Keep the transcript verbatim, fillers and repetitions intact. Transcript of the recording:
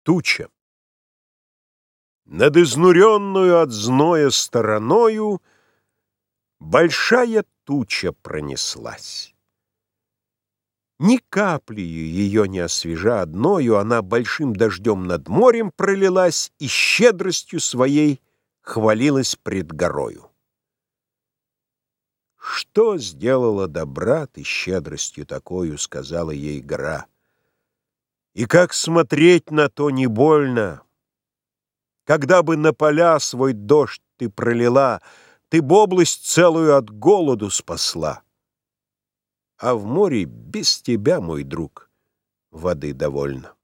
Туча. Над изнуренную от зноя стороною большая туча пронеслась. Ни каплею ее не освежа одною, она большим дождем над морем пролилась и щедростью своей хвалилась пред горою. «Что сделала добра ты щедростью такою?» — сказала ей гора. «И как смотреть на то не больно? Когда бы на поля свой дождь ты пролила, ты б область целую от голоду спасла. А в море без тебя, мой друг, воды довольно».